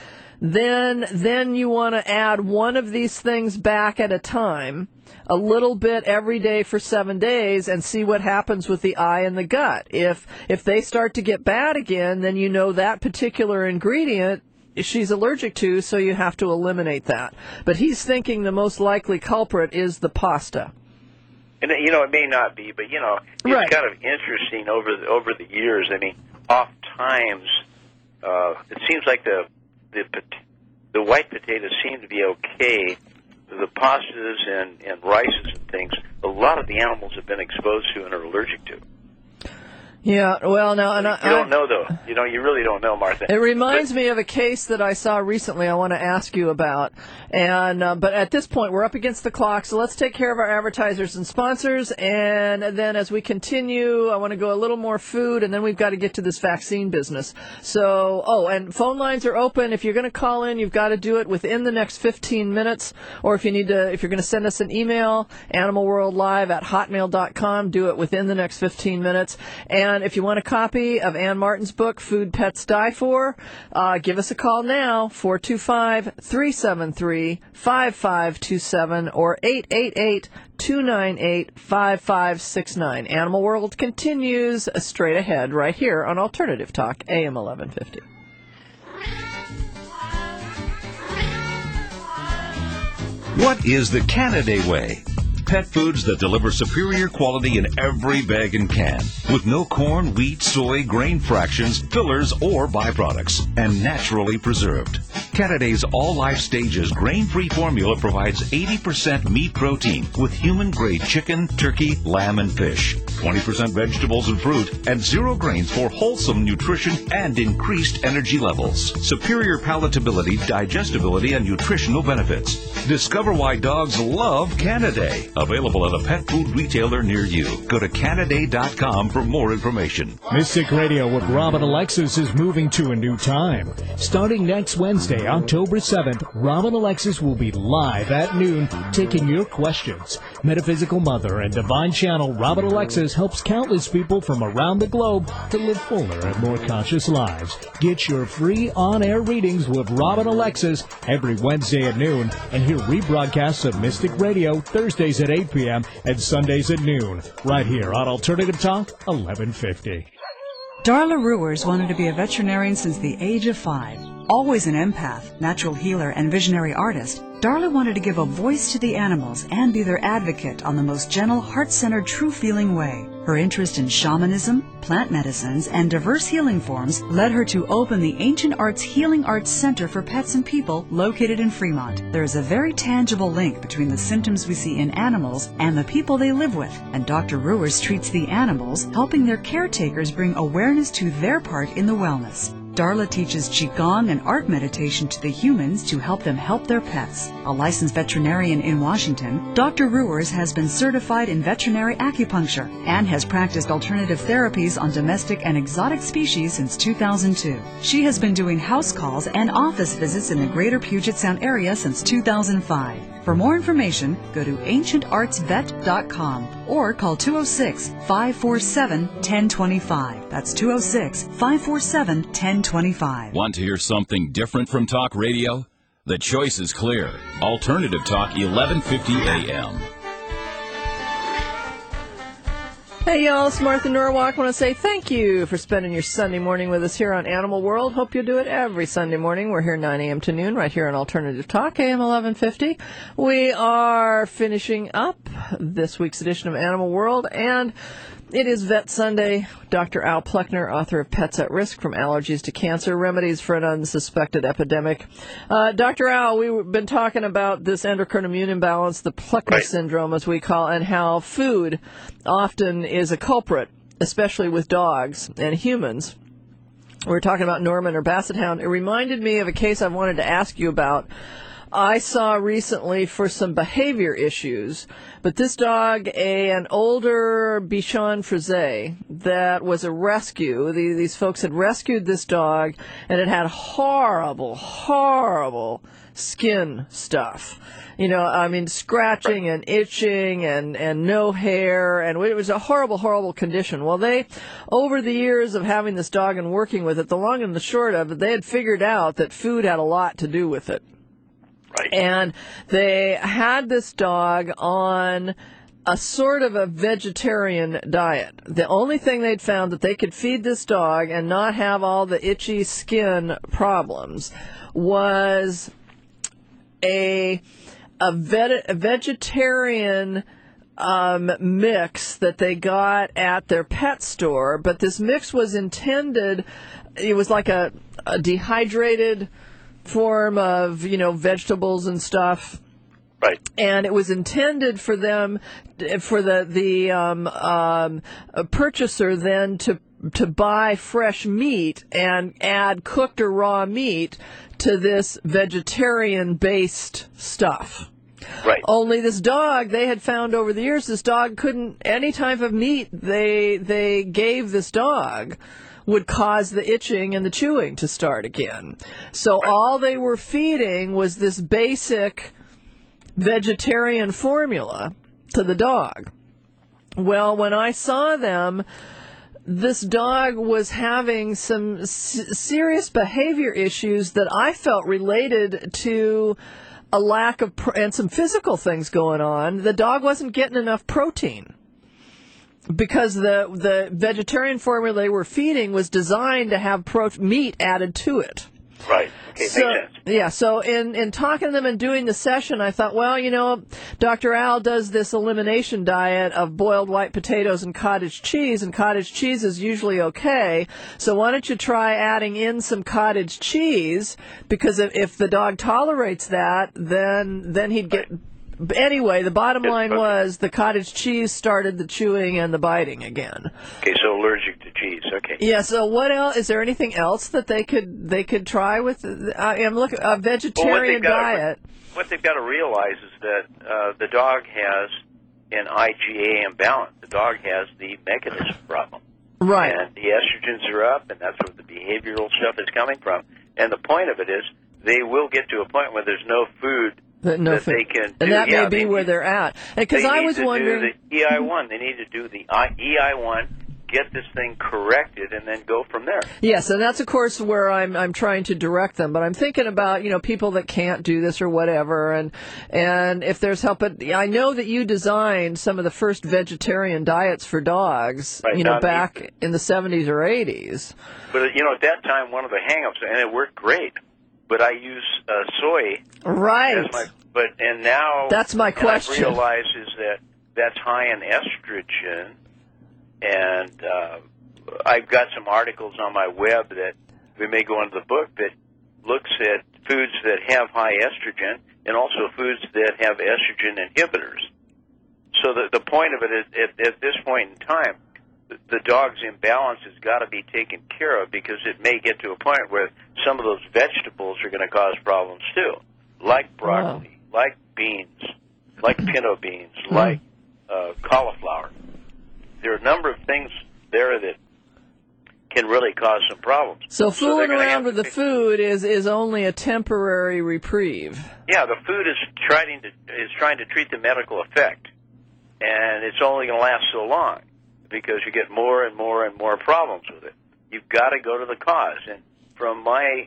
then you want to add one of these things back at a time, a little bit every day for 7 days, and see what happens with the eye and the gut. If they start to get bad again, then you know that particular ingredient she's allergic to, so you have to eliminate that. But he's thinking the most likely culprit is the pasta. And it may not be, but it's kind of interesting over the years. I mean, oft times it seems like the the white potatoes seem to be okay. The pastas and rices and things, a lot of the animals have been exposed to and are allergic to. Yeah, well, now... and you don't know, though. You really don't know, Martha. It reminds me of a case that I saw recently I want to ask you about. And but at this point, we're up against the clock, so let's take care of our advertisers and sponsors. And then as we continue, I want to go a little more food, and then we've got to get to this vaccine business. So, and phone lines are open. If you're going to call in, you've got to do it within the next 15 minutes. Or if you're going to send us an email, animalworldlive@hotmail.com, do it within the next 15 minutes. And if you want a copy of Ann Martin's book, Food Pets Die For, give us a call now, 425-373-5527 or 888-298-5569. Animal World continues straight ahead right here on Alternative Talk, AM 1150. What is the Canada Way? Pet foods that deliver superior quality in every bag and can, with no corn, wheat, soy, grain fractions, fillers, or byproducts, and naturally preserved. Canada's All Life Stages grain-free formula provides 80% meat protein with human-grade chicken, turkey, lamb, and fish, 20% vegetables and fruit, and 0 grains for wholesome nutrition and increased energy levels. Superior palatability, digestibility, and nutritional benefits. Discover why dogs love Canaday. Available at a pet food retailer near you. Go to Canaday.com for more information. Mystic Radio with Rob and Alexis is moving to a new time. Starting next Wednesday, October 7th, Rob and Alexis will be live at noon taking your questions. Metaphysical Mother and Divine Channel Rob and Alexis helps countless people from around the globe to live fuller and more conscious lives. Get your free on-air readings with Rob and Alexis every Wednesday at noon, and hear rebroadcasts of Mystic Radio Thursdays at 8 p.m. and Sundays at noon, right here on Alternative Talk 1150. Darla Ruers wanted to be a veterinarian since the age of 5. Always an empath, natural healer, and visionary artist, Darla wanted to give a voice to the animals and be their advocate on the most gentle, heart-centered, true-feeling way. Her interest in shamanism, plant medicines, and diverse healing forms led her to open the Ancient Arts Healing Arts Center for Pets and People located in Fremont. There is a very tangible link between the symptoms we see in animals and the people they live with, and Dr. Ruers treats the animals, helping their caretakers bring awareness to their part in the wellness. Darla teaches Qigong and art meditation to the humans to help them help their pets. A licensed veterinarian in Washington, Dr. Ruers has been certified in veterinary acupuncture and has practiced alternative therapies on domestic and exotic species since 2002. She has been doing house calls and office visits in the greater Puget Sound area since 2005. For more information, go to ancientartsvet.com or call 206-547-1025. That's 206-547-1025. Want to hear something different from talk radio? The choice is clear. Alternative Talk 1150 AM. Hey y'all, it's Martha Norwalk. I want to say thank you for spending your Sunday morning with us here on Animal World. Hope you'll do it every Sunday morning. We're here 9 a.m. to noon right here on Alternative Talk, AM 1150. We are finishing up this week's edition of Animal World, and it is Vet Sunday. Dr. Al Pleckner, author of Pets at Risk, From Allergies to Cancer, Remedies for an Unsuspected Epidemic. Dr. Al, we've been talking about this endocrine immune imbalance, the Pleckner syndrome, as we call it, and how food often is a culprit, especially with dogs and humans. We were talking about Norman, or Basset Hound. It reminded me of a case I wanted to ask you about. I saw recently for some behavior issues, but this dog, an older Bichon Frise, that was a rescue. These folks had rescued this dog, and it had horrible, horrible skin stuff. You know, I mean, scratching and itching and no hair, and it was a horrible, horrible condition. Well, they, over the years of having this dog and working with it, the long and the short of it, they had figured out that food had a lot to do with it. Right. And they had this dog on a sort of a vegetarian diet. The only thing they'd found that they could feed this dog and not have all the itchy skin problems was a vegetarian mix that they got at their pet store. But this mix was intended, it was like a dehydrated form of, vegetables and stuff. Right. And it was intended for them, for the purchaser then to buy fresh meat and add cooked or raw meat to this vegetarian-based stuff. Right. Only this dog, they had found over the years, this dog couldn't, any type of meat they gave this dog would cause the itching and the chewing to start again. So all they were feeding was this basic vegetarian formula to the dog. Well, when I saw them, this dog was having some serious behavior issues that I felt related to a lack of, and some physical things going on. The dog wasn't getting enough protein because the vegetarian formula they were feeding was designed to have meat added to it. Right. Okay, makes sense. Yeah, so in talking to them and doing the session, I thought, well, Dr. Al does this elimination diet of boiled white potatoes and cottage cheese is usually okay. So why don't you try adding in some cottage cheese? Because if the dog tolerates that, then he'd get... Anyway, the bottom line was the cottage cheese started the chewing and the biting again. Okay, so allergic to cheese. Okay. Yeah. So what else? Is there anything else that they could try with? I'm looking a vegetarian diet. What they've got to realize is that the dog has an IgA imbalance. The dog has the mechanism problem. Right. And the estrogens are up, and that's where the behavioral stuff is coming from. And the point of it is, they will get to a point where there's no food. They can do. And that may be where they're at. Because I was wondering, the EI1. They need to do the EI1, get this thing corrected, and then go from there. Yes, and that's of course where I'm trying to direct them. But I'm thinking about people that can't do this or whatever, and if there's help. But I know that you designed some of the first vegetarian diets for dogs, back in the 70s or 80s. But at that time, one of the hang-ups, and it worked great. But I use soy. Right. And now that's my question. I realize is that's high in estrogen, and I've got some articles on my web that we may go into the book that looks at foods that have high estrogen and also foods that have estrogen inhibitors. So the point of it is, at this point in time, the dog's imbalance has got to be taken care of because it may get to a point where some of those vegetables are going to cause problems too, like broccoli, like beans, like pinto beans, like cauliflower. There are a number of things there that can really cause some problems. So fooling around with the food is only a temporary reprieve. Yeah, the food is trying to treat the medical effect, and it's only going to last so long, because you get more and more and more problems with it. You've got to go to the cause. And from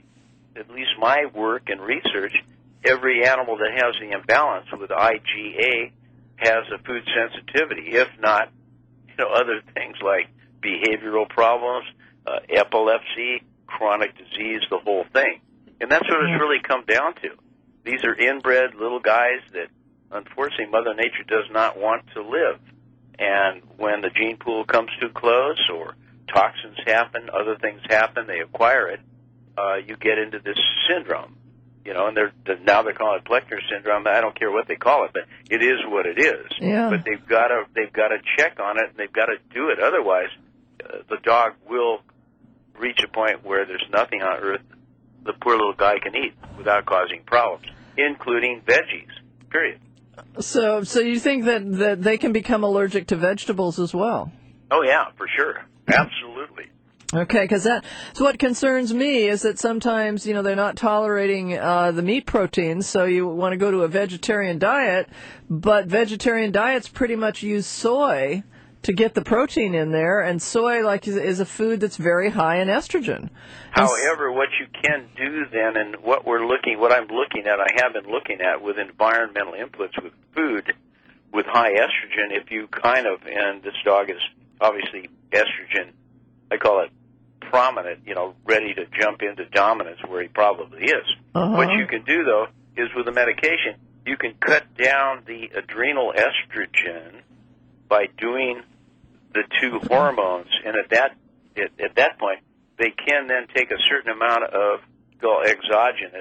at least my work and research, every animal that has the imbalance with IgA has a food sensitivity, if not, other things like behavioral problems, epilepsy, chronic disease, the whole thing. And that's what it's really come down to. These are inbred little guys that, unfortunately, Mother Nature does not want to live. And when the gene pool comes too close or toxins happen, other things happen, they acquire it, you get into this syndrome. And now they're calling it Pleckner syndrome. I don't care what they call it, but it is what it is. Yeah. But they've got to check on it, and they've got to do it. Otherwise, the dog will reach a point where there's nothing on earth the poor little guy can eat without causing problems, including veggies, period. So you think that they can become allergic to vegetables as well? Oh, yeah, for sure. Absolutely. Okay, because that's what concerns me is that sometimes, they're not tolerating the meat proteins, so you want to go to a vegetarian diet, but vegetarian diets pretty much use soy to get the protein in there, and soy is a food that's very high in estrogen. However, what you can do then, and what I'm looking at, I have been looking at with environmental inputs with food with high estrogen, if you and this dog is obviously estrogen, I call it prominent, ready to jump into dominance where he probably is. What you can do, though, is with the medication, you can cut down the adrenal estrogen by doing the two hormones, and at that point, they can then take a certain amount of exogenous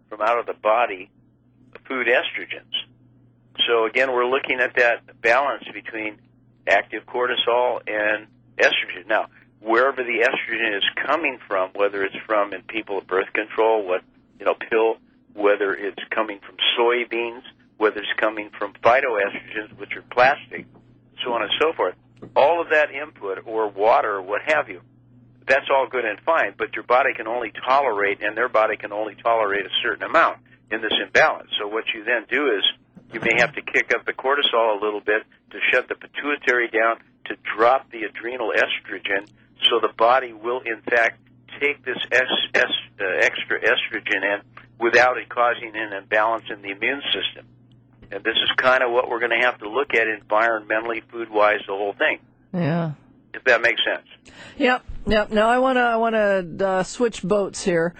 from out of the body food estrogens. So again, we're looking at that balance between active cortisol and estrogen. Now, wherever the estrogen is coming from, whether it's from in people with birth control, pill, whether it's coming from soybeans, whether it's coming from phytoestrogens, which are plastic, so on and so forth, all of that input, or water, or what have you, that's all good and fine, but your body can only tolerate, and their body can only tolerate a certain amount in this imbalance. So what you then do is you may have to kick up the cortisol a little bit to shut the pituitary down, to drop the adrenal estrogen, so the body will, in fact, take this extra estrogen in without it causing an imbalance in the immune system. And this is kind of what we're going to have to look at environmentally, food-wise, the whole thing. Yeah. If that makes sense. Yep. Now I want to switch boats here,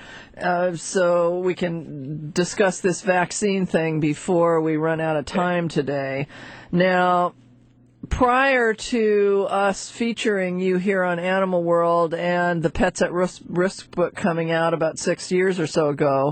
so we can discuss this vaccine thing before we run out of time today. Now, prior to us featuring you here on Animal World and the Pets at Risk book coming out about 6 years or so ago,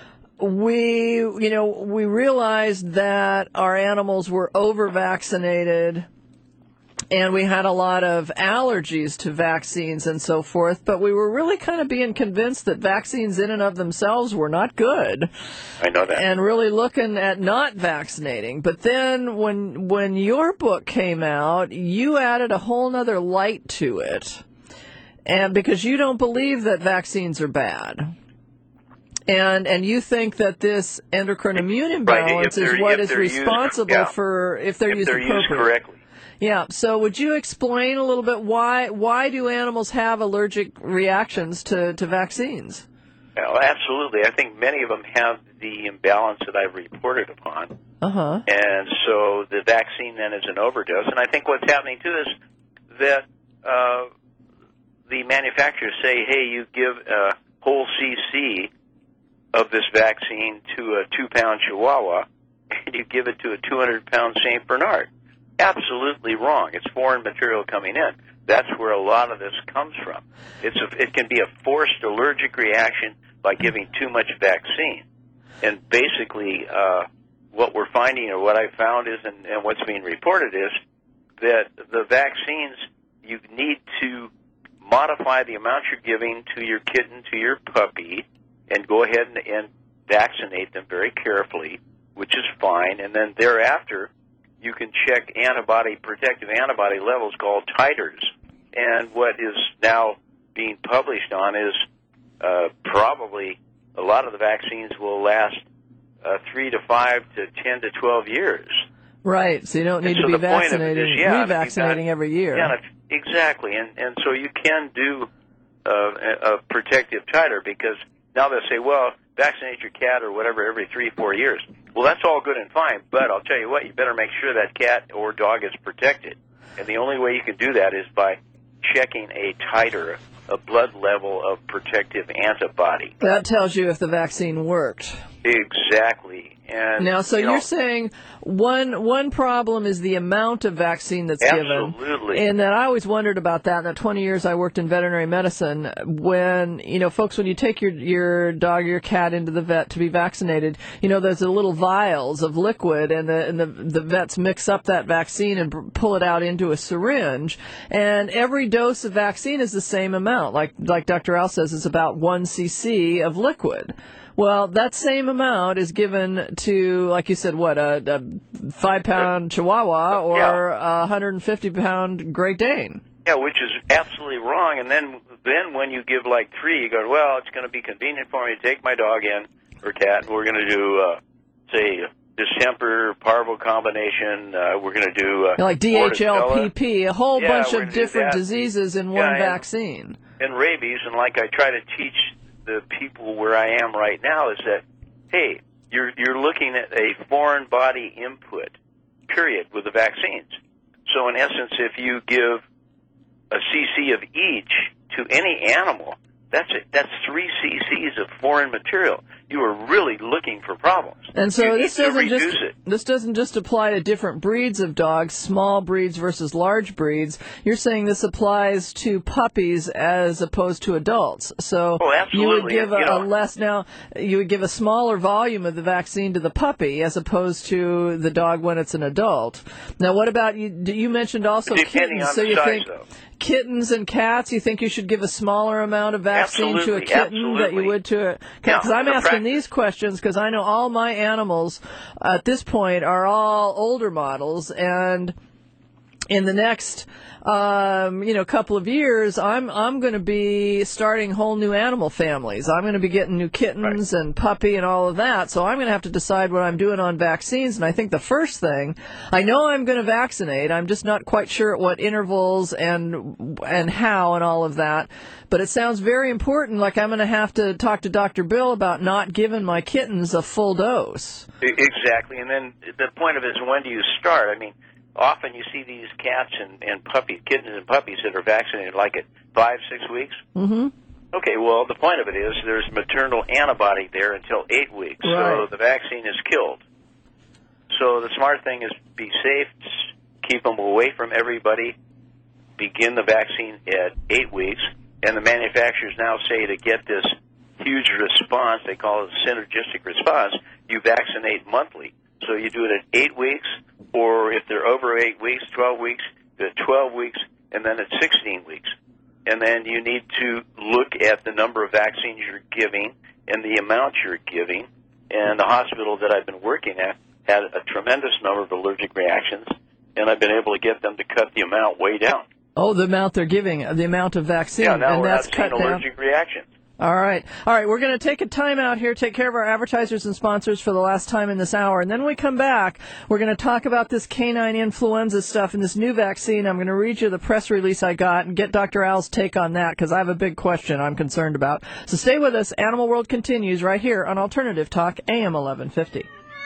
we realized that our animals were over-vaccinated and we had a lot of allergies to vaccines and so forth, but we were really kind of being convinced that vaccines in and of themselves were not good. I know that. And really looking at not vaccinating. But then when your book came out, you added a whole other light to it. And because you don't believe that vaccines are bad. And you think that this endocrine immune imbalance is what is responsible for if they're used correctly. Yeah. So would you explain a little bit why do animals have allergic reactions to vaccines? Well, absolutely. I think many of them have the imbalance that I've reported upon. Uh-huh. And so the vaccine then is an overdose. And I think what's happening too is that the manufacturers say, hey, you give a whole cc of this vaccine to a 2-pound Chihuahua, and you give it to a 200-pound St. Bernard. Absolutely wrong. It's foreign material coming in. That's where a lot of this comes from. It can be a forced allergic reaction by giving too much vaccine. And basically, what we're finding, or what I found is, and what's being reported is, that the vaccines, you need to modify the amount you're giving to your kitten, to your puppy, and go ahead and vaccinate them very carefully, which is fine. And then thereafter, you can check protective antibody levels called titers. And what is now being published on is probably a lot of the vaccines will last 3 to 5 to 10 to 12 years. Right, so you don't need to be revaccinating every year. Yeah, exactly. And so you can do a protective titer, because now they'll say, well, vaccinate your cat or whatever every 3-4 years. Well, that's all good and fine, but I'll tell you what, you better make sure that cat or dog is protected. And the only way you can do that is by checking a titer, a blood level of protective antibody. That tells you if the vaccine worked. Exactly. And now, so you're saying one problem is the amount of vaccine that's given. Absolutely. And that I always wondered about that. In the 20 years I worked in veterinary medicine, when, folks, when you take your dog or your cat into the vet to be vaccinated, there's a little vials of liquid, and the vets mix up that vaccine and pull it out into a syringe. And every dose of vaccine is the same amount. Like Dr. Al says, it's about 1 cc of liquid. Well, that same amount is given to, like you said, what, a 5-pound Chihuahua or a 150-pound Great Dane. Yeah, which is absolutely wrong. And then when you give like 3, you go, well, it's going to be convenient for me to take my dog in or cat, and we're going to do, say, distemper, parvo combination. We're going to do like DHL, PP, a whole bunch of different that. diseases in one vaccine. And rabies, and like I try to teach the people where I am right now, is that, hey, you're looking at a foreign body input, period, with the vaccines. So in essence, if you give a cc of each to any animal, that's 3 cc's of foreign material. you are really looking for problems. And so you this need to doesn't reduce just it. this doesn't just apply to different breeds of dogs, small breeds versus large breeds. You're saying this applies to puppies as opposed to adults. So you would give you would give a smaller volume of the vaccine to the puppy as opposed to the dog when it's an adult. Now, what about you? You mentioned also Depending kittens. on So the you size, think though. Kittens and cats, you think you should give a smaller amount of vaccine to a kitten that you would to a cat? Because I'm asking these questions because I know all my animals at this point are all older models, and in the next couple of years, I'm going to be starting whole new animal families. I'm going to be getting new kittens and puppy and all of that. So I'm going to have to decide what I'm doing on vaccines. And I think the first thing, I know I'm going to vaccinate. I'm just not quite sure at what intervals and how and all of that. But it sounds very important. Like I'm going to have to talk to Dr. Bill about not giving my kittens a full dose. Exactly. And then the point of it is, when do you start? I mean, often you see these cats and puppies, kittens and puppies that are vaccinated like at 5-6 weeks. Mm-hmm. Okay, well, the point of it is there's maternal antibody there until 8 weeks, right. So the vaccine is killed. So the smart thing is be safe, keep them away from everybody, begin the vaccine at 8 weeks, and the manufacturers now say to get this huge response, they call it a synergistic response, you vaccinate monthly. So you do it at 8 weeks, or if they're over 8 weeks, 12 weeks, at 12 weeks, and then at 16 weeks. And then you need to look at the number of vaccines you're giving and the amount you're giving. And the hospital that I've been working at had a tremendous number of allergic reactions, and I've been able to get them to cut the amount way down. Oh, the amount they're giving, the amount of vaccine, Yeah, now and we're that's not seeing cut down. allergic reactions. All right. We're going to take a time out here, take care of our advertisers and sponsors for the last time in this hour. And then when we come back, we're going to talk about this canine influenza stuff and this new vaccine. I'm going to read you the press release I got and get Dr. Al's take on that because I have a big question I'm concerned about. So stay with us. Animal World continues right here on Alternative Talk, AM 1150.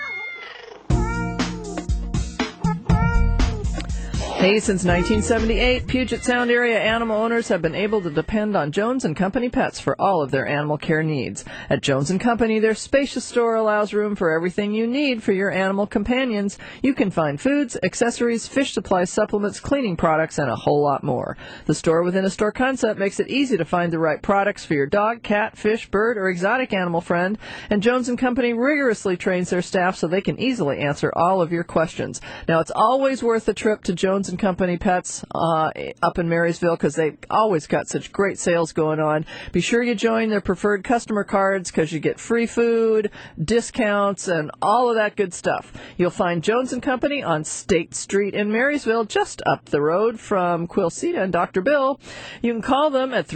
Hey, since 1978, Puget Sound area animal owners have been able to depend on Jones & Company Pets for all of their animal care needs. At Jones & Company, their spacious store allows room for everything you need for your animal companions. You can find foods, accessories, fish supplies, supplements, cleaning products, and a whole lot more. The store-within-a-store concept makes it easy to find the right products for your dog, cat, fish, bird, or exotic animal friend, and Jones & Company rigorously trains their staff so they can easily answer all of your questions. Now, it's always worth a trip to Jones & Company Pets up in Marysville because they've always got such great sales going on. Be sure you join their preferred customer cards because you get free food, discounts, and all of that good stuff. You'll find Jones & Company on State Street in Marysville, just up the road from Quilceda and Dr. Bill. You can call them at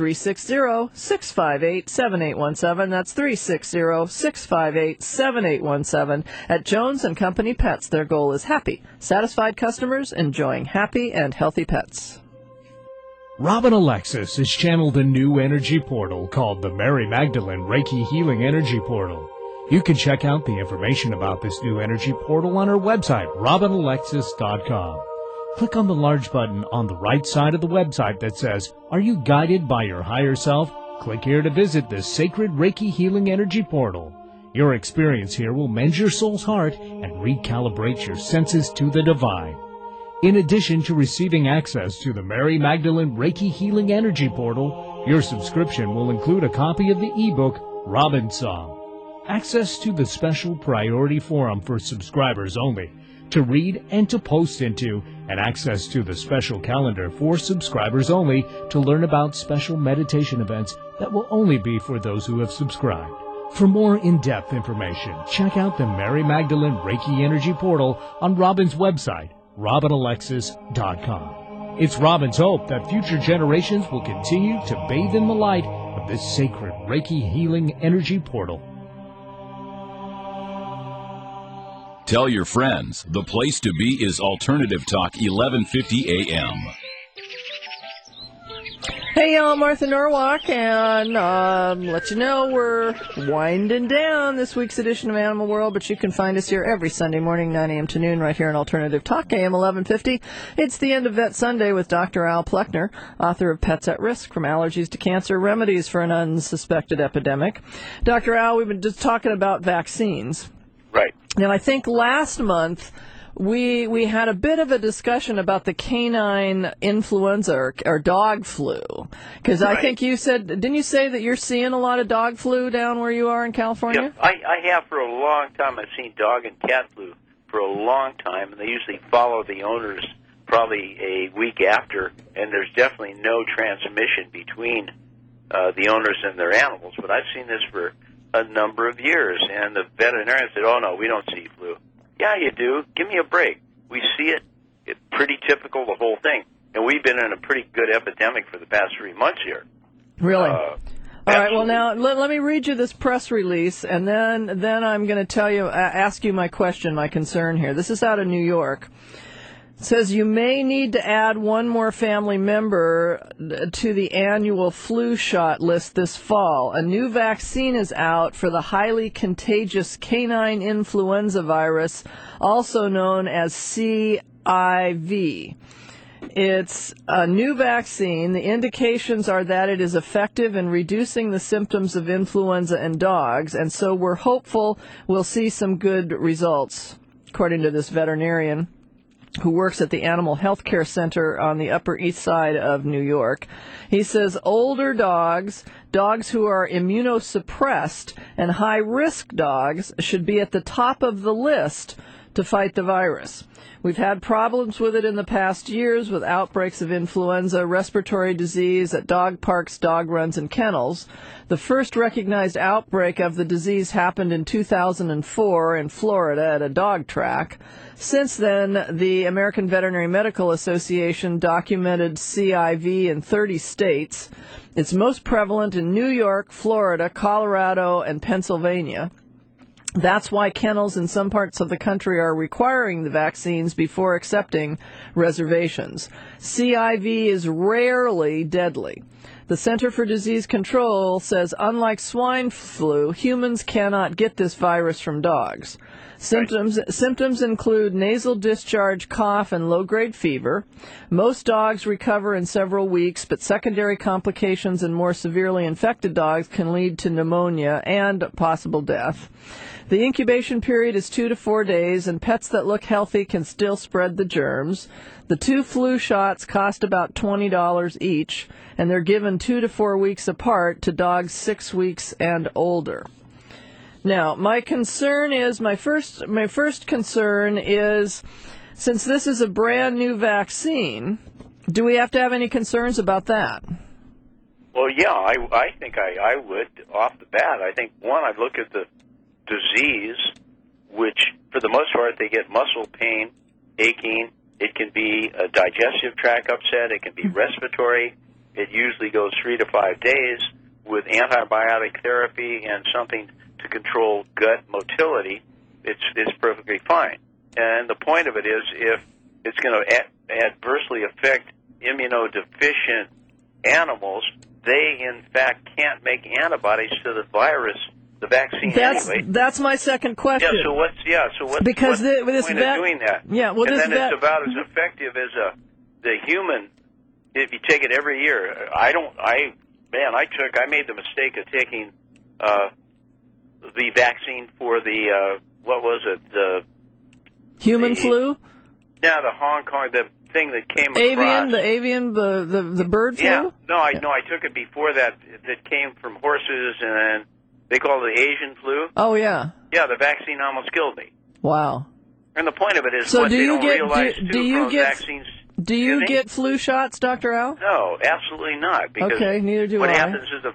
360-658-7817. That's 360-658-7817. At Jones & Company Pets, their goal is happy, satisfied customers enjoying happy and healthy pets. Robin Alexis has channeled a new energy portal called the Mary Magdalene Reiki Healing Energy Portal. You can check out the information about this new energy portal on her website, robinalexis.com. Click on the large button on the right side of the website that says, "Are you guided by your higher self?" Click here to visit the Sacred Reiki Healing Energy Portal. Your experience here will mend your soul's heart and recalibrate your senses to the divine. In addition to receiving access to the Mary Magdalene Reiki Healing Energy Portal, your subscription will include a copy of the ebook Robin Song, access to the special priority forum for subscribers only, to read and to post into, and access to the special calendar for subscribers only to learn about special meditation events that will only be for those who have subscribed. For more in-depth information, check out the Mary Magdalene Reiki Energy Portal on Robin's website, robinalexis.com. It's Robin's hope that future generations will continue to bathe in the light of this sacred Reiki Healing Energy Portal. Tell your friends, the place to be is Alternative Talk 1150 AM. Hey, y'all, Martha Norwalk, and let you know we're winding down this week's edition of Animal World, but you can find us here every Sunday morning, 9 a.m. to noon, right here on Alternative Talk, AM 1150. It's the end of Vet Sunday with Dr. Al Pleckner, author of Pets at Risk, From Allergies to Cancer, Remedies for an Unsuspected Epidemic. Dr. Al, we've been just talking about vaccines. Right. Now, I think last month we had a bit of a discussion about the canine influenza or dog flu, because I think you said, didn't you say that you're seeing a lot of dog flu down where you are in California? Yeah, I have for a long time. I've seen dog and cat flu for a long time, and they usually follow the owners probably a week after, and there's definitely no transmission between the owners and their animals. But I've seen this for a number of years, and the veterinarian said, oh, no, we don't see flu. Yeah, you do. Give me a break. We see it. It's pretty typical, the whole thing. And we've been in a pretty good epidemic for the past 3 months here. Really? All right, well, now, let me read you this press release, and then I'm going to tell you, ask you my question, my concern here. This is out of New York. It says you may need to add one more family member to the annual flu shot list this fall. A new vaccine is out for the highly contagious canine influenza virus, also known as CIV. It's a new vaccine. The indications are that it is effective in reducing the symptoms of influenza in dogs, and so we're hopeful we'll see some good results, according to this veterinarian who works at the Animal Health Care Center on the Upper East Side of New York. He says older dogs who are immunosuppressed, and high-risk dogs should be at the top of the list to fight the virus. We've had problems with it in the past years with outbreaks of influenza, respiratory disease at dog parks, dog runs, and kennels. The first recognized outbreak of the disease happened in 2004 in Florida at a dog track. Since then, the American Veterinary Medical Association documented CIV in 30 states. It's most prevalent in New York, Florida, Colorado, and Pennsylvania. That's why kennels in some parts of the country are requiring the vaccines before accepting reservations. CIV is rarely deadly. The Center for Disease Control says, unlike swine flu, humans cannot get this virus from dogs. Symptoms include nasal discharge, cough, and low-grade fever. Most dogs recover in several weeks, but secondary complications in more severely infected dogs can lead to pneumonia and possible death. The incubation period is 2 to 4 days, and pets that look healthy can still spread the germs. The 2 flu shots cost about $20 each, and they're given 2 to 4 weeks apart to dogs 6 weeks and older. Now, my first concern is, since this is a brand new vaccine, do we have to have any concerns about that? Well, yeah, I think I would off the bat. I think, one, I'd look at the disease, which for the most part they get muscle pain, aching. It can be a digestive tract upset. It can be respiratory. It usually goes 3 to 5 days with antibiotic therapy and something to control gut motility. It's perfectly fine. And the point of it is, if it's going to adversely affect immunodeficient animals, they in fact can't make antibodies to the virus, the vaccine anyway. That's my second question. So what's because the point of doing that? Yeah, well, and then it's about as effective as the human. If you take it every year, I made the mistake of taking the vaccine for the the human flu. Yeah, the Hong Kong, the thing that came across. The bird flu. Yeah, I took it before that. That came from horses, and then they call it the Asian flu. Oh yeah. Yeah, the vaccine almost killed me. Wow. And the point of it is, so what they don't realize vaccines. Do you get flu shots, Dr. Al? No, absolutely not. Because okay, neither do what I. What happens is the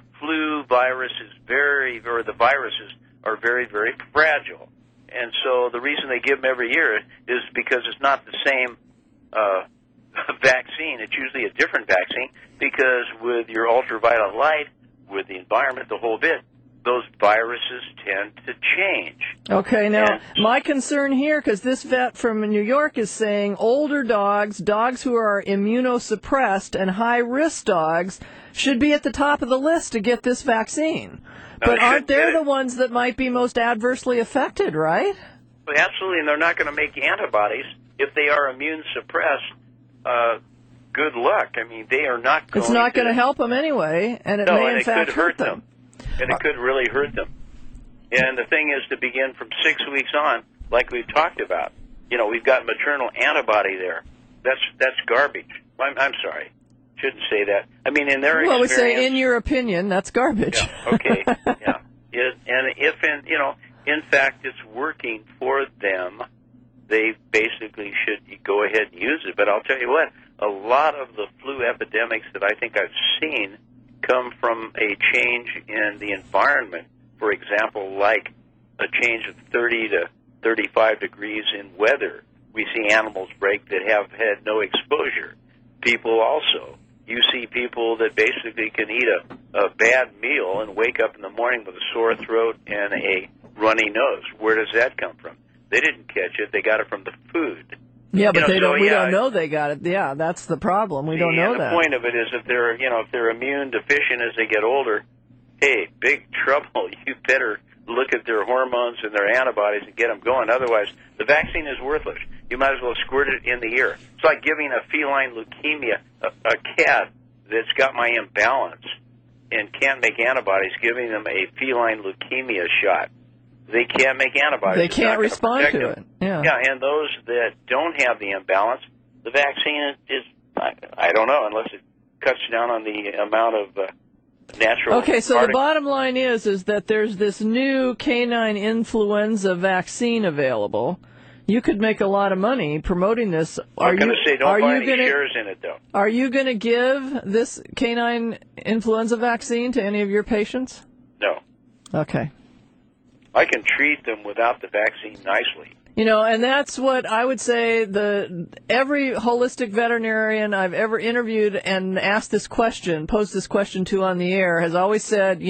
viruses are very, very fragile. And so the reason they give them every year is because it's not the same vaccine. It's usually a different vaccine, because with your ultraviolet light, with the environment, the whole bit, those viruses tend to change. Okay, now, my concern here, because this vet from New York is saying older dogs, dogs who are immunosuppressed, and high-risk dogs should be at the top of the list to get this vaccine. But aren't they the ones that might be most adversely affected, right? Well, absolutely, and they're not going to make antibodies if they are immune suppressed. Good luck. I mean, they are not going to... It's not going to help them anyway, and it may, in fact, hurt them. And it could really hurt them. And the thing is to begin from 6 weeks on, like we've talked about. You know, we've got maternal antibody there. That's garbage. I'm sorry. Shouldn't say that. I mean, in their experience... Well, we say, in your opinion, that's garbage. Yeah, okay, yeah. And if, in fact, it's working for them, they basically should go ahead and use it. But I'll tell you what, a lot of the flu epidemics that I think I've seen come from a change in the environment. For example, like a change of 30 to 35 degrees in weather. We see animals break that have had no exposure. People also. You see people that basically can eat a bad meal and wake up in the morning with a sore throat and a runny nose. Where does that come from? They didn't catch it. They got it from the food. Yeah, but we don't know they got it. Yeah, that's the problem. We don't know that. The point of it is if they're immune deficient as they get older, hey, big trouble. You better look at their hormones and their antibodies and get them going. Otherwise, the vaccine is worthless. You might as well squirt it in the ear. It's like giving a feline leukemia, a cat that's got my imbalance and can't make antibodies, giving them a feline leukemia shot. They can't make antibodies. They can't respond to it. Yeah. Yeah, and those that don't have the imbalance, the vaccine is, I don't know, unless it cuts down on the amount of natural... Okay, so the bottom line is that there's this new canine influenza vaccine available. You could make a lot of money promoting this. I'm going to say don't buy any shares in it, though. Are you going to give this canine influenza vaccine to any of your patients? No. Okay. I can treat them without the vaccine nicely. You know, and that's what I would say every holistic veterinarian I've ever interviewed and asked this question, posed this question to on the air, has always said,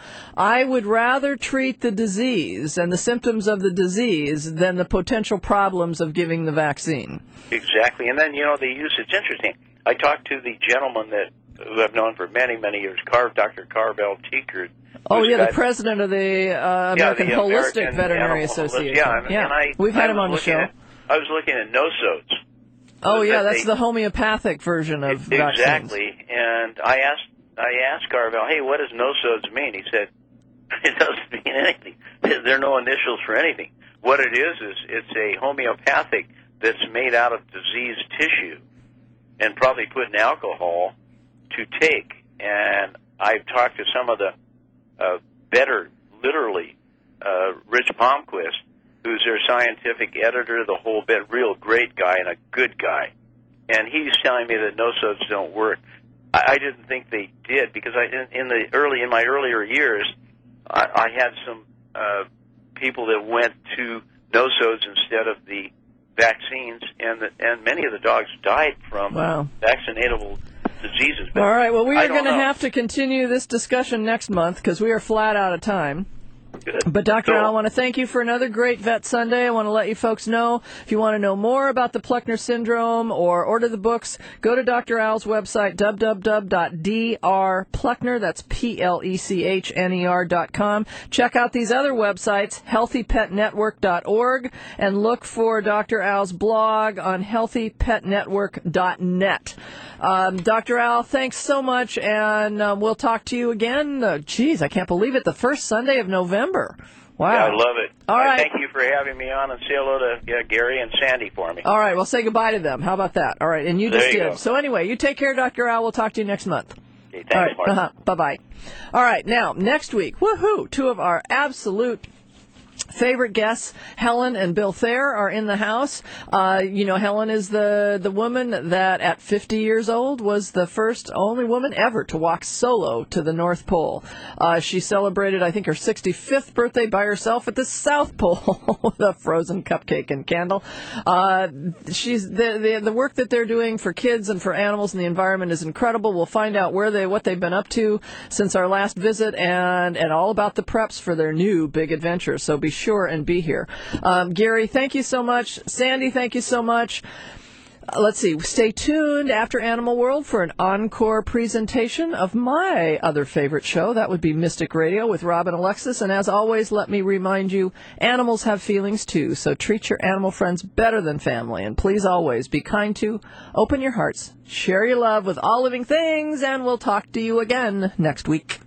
I would rather treat the disease and the symptoms of the disease than the potential problems of giving the vaccine. Exactly. And then, it's interesting. I talked to the gentleman who I've known for many, many years, Dr. Carvel Teekert. Oh, yeah, the president of the American Holistic Veterinary Association. Yeah, and we've had him on the show. I was looking at nosodes. Oh, yeah, that's the homeopathic version of vaccines. Exactly. And I asked Carvel, hey, what does nosodes mean? He said, it doesn't mean anything. There are no initials for anything. What it is it's a homeopathic that's made out of diseased tissue and probably put in alcohol to take. And I've talked to some of the better, literally, Rich Palmquist, who's their scientific editor, the whole bit, real great guy and a good guy. And he's telling me that nosodes don't work. I didn't think they did because in my earlier years, I had some people that went to nosodes instead of the vaccines, and many of the dogs died from vaccinatable diseases. All right, well, we are going to have to continue this discussion next month because we are flat out of time. Good. But, Dr. Al, I want to thank you for another great Vet Sunday. I want to let you folks know, if you want to know more about the Pluckner syndrome or order the books, go to Dr. Al's website, www.drpluckner, that's PLECHNER.com. Check out these other websites, healthypetnetwork.org, and look for Dr. Al's blog on healthypetnetwork.net. Dr. Al, thanks so much, and we'll talk to you again. I can't believe it, the first Sunday of November. Wow. Yeah, I love it. All right. Thank you for having me on, and say hello to Gary and Sandy for me. All right, well, say goodbye to them. How about that? All right, and you just did. Go. So anyway, you take care, Dr. Al. We'll talk to you next month. Okay, thanks, Mark. Bye-bye. All right, now, next week, woohoo, two of our absolute Favorite guests, Helen and Bill Thayer, are in the house. Helen is the woman that at 50 years old was the only woman ever to walk solo to the North Pole. She celebrated, I think, her 65th birthday by herself at the South Pole with a frozen cupcake and candle. She's the work that they're doing for kids and for animals and the environment is incredible. We'll find out what they've been up to since our last visit and all about the preps for their new big adventure. So be sure and be here. Gary, thank you so much. Sandy, thank you so much. Let's see. Stay tuned after Animal World for an encore presentation of my other favorite show. That would be Mystic Radio with Rob and Alexis. And as always, let me remind you, animals have feelings too. So treat your animal friends better than family. And please always be kind to, open your hearts, share your love with all living things, and we'll talk to you again next week.